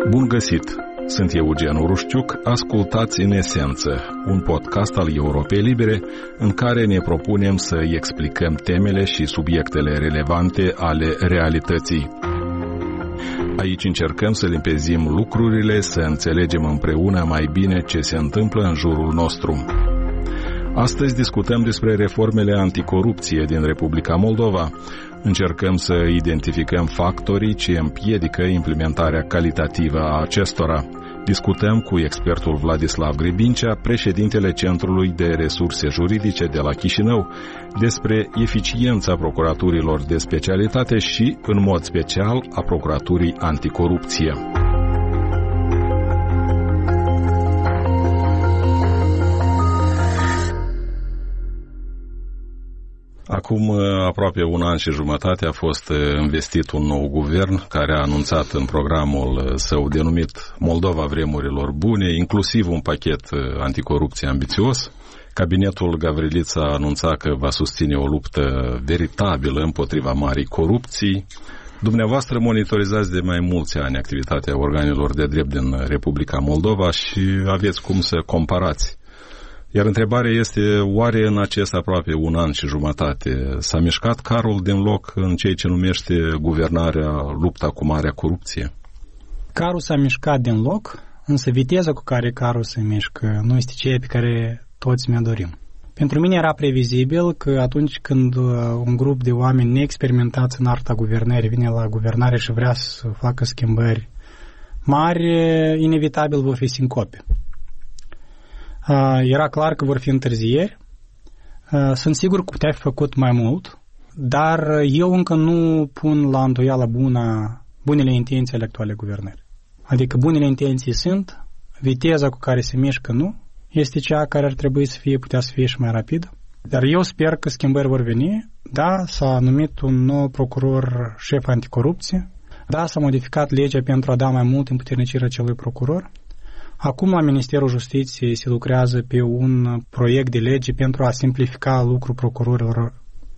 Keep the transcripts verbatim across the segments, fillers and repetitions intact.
Bun găsit! Sunt Eugen Urușciuc, ascultați În Esență, un podcast al Europei Libere în care ne propunem să explicăm temele și subiectele relevante ale realității. Aici încercăm să limpezim lucrurile, să înțelegem împreună mai bine ce se întâmplă în jurul nostru. Astăzi discutăm despre reformele anticorupție din Republica Moldova. Încercăm să identificăm factorii ce împiedică implementarea calitativă a acestora. Discutăm cu expertul Vladislav Gribincea, președintele Centrului de Resurse Juridice de la Chișinău, despre eficiența procuraturilor de specialitate și, în mod special, a procuraturii anticorupție. Acum aproape un an și jumătate a fost investit un nou guvern care a anunțat în programul său denumit Moldova vremurilor bune, inclusiv un pachet anticorupție ambițios. Cabinetul Gavrilița a anunțat că va susține o luptă veritabilă împotriva marii corupții. Dumneavoastră monitorizați de mai mulți ani activitatea organelor de drept din Republica Moldova și aveți cum să comparați. Iar întrebarea este, oare în acest aproape un an și jumătate s-a mișcat carul din loc în ceea ce numește guvernarea, lupta cu marea corupție? Carul s-a mișcat din loc, însă viteza cu care carul se mișcă nu este ceea pe care toți mi-o dorim. Pentru mine era previzibil că atunci când un grup de oameni neexperimentați în arta guvernării vine la guvernare și vrea să facă schimbări mari, inevitabil vor fi sincope. Era clar că vor fi întârzieri. Sunt sigur că putea fi făcut mai mult, dar eu încă nu pun la îndoială bună, bunele intenții ale actualei guvernări. Adică bunele intenții sunt, viteza cu care se mișcă nu, este cea care ar trebui să fie, putea să fie și mai rapidă. Dar eu sper că schimbări vor veni. Da, s-a numit un nou procuror șef anticorupție. Da, s-a modificat legea pentru a da mai mult împuternicire acelui procuror. Acum la Ministerul Justiției se lucrează pe un proiect de lege pentru a simplifica lucrul procurorilor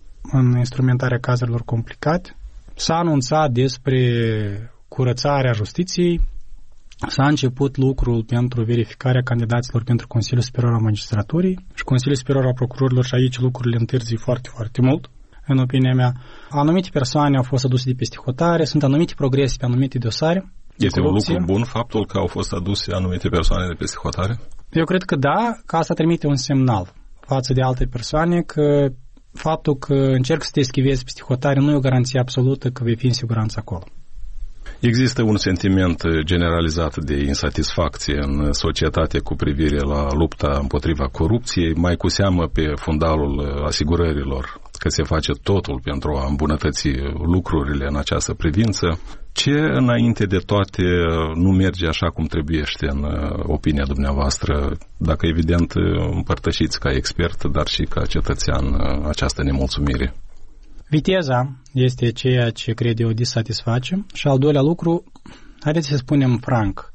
în instrumentarea cazurilor complicate. S-a anunțat despre curățarea justiției, s-a început lucrul pentru verificarea candidaților pentru Consiliul Superior al Magistraturii și Consiliul Superior al Procurorilor și aici lucrurile întârzi foarte, foarte mult, în opinia mea. Anumite persoane au fost aduse de peste hotare, sunt anumite progrese pe anumite dosare. Este corupție. Un lucru bun faptul că au fost aduse anumite persoane de peste hotare? Eu cred că da, că asta trimite un semnal față de alte persoane că faptul că încerc să te eschivezi peste hotare nu e o garanție absolută că vei fi în siguranță acolo. Există un sentiment generalizat de insatisfacție în societate cu privire la lupta împotriva corupției, mai cu seamă pe fundalul asigurărilor că se face totul pentru a îmbunătăți lucrurile în această privință. Ce, înainte de toate, nu merge așa cum trebuiește în opinia dumneavoastră, dacă evident împărtășiți ca expert, dar și ca cetățean această nemulțumire? Viteza este ceea ce cred eu disatisface și al doilea lucru, haideți să spunem franc,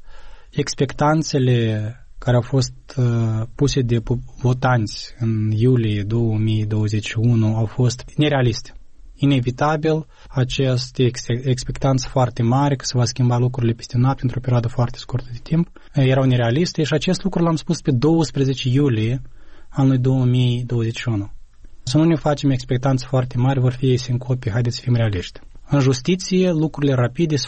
expectanțele care au fost uh, puse de votanți în iulie două mii douăzeci și unu au fost nerealiste. Inevitabil, aceste ex- expectanțe foarte mari că se va schimba lucrurile peste noapte într-o perioadă foarte scurtă de timp erau nerealiste și acest lucru l-am spus pe doisprezece iulie anului două mii douăzeci și unu. Să nu ne facem expectanțe foarte mari, vor fi sincope, haideți să fim realiști. În justiție, lucrurile rapide se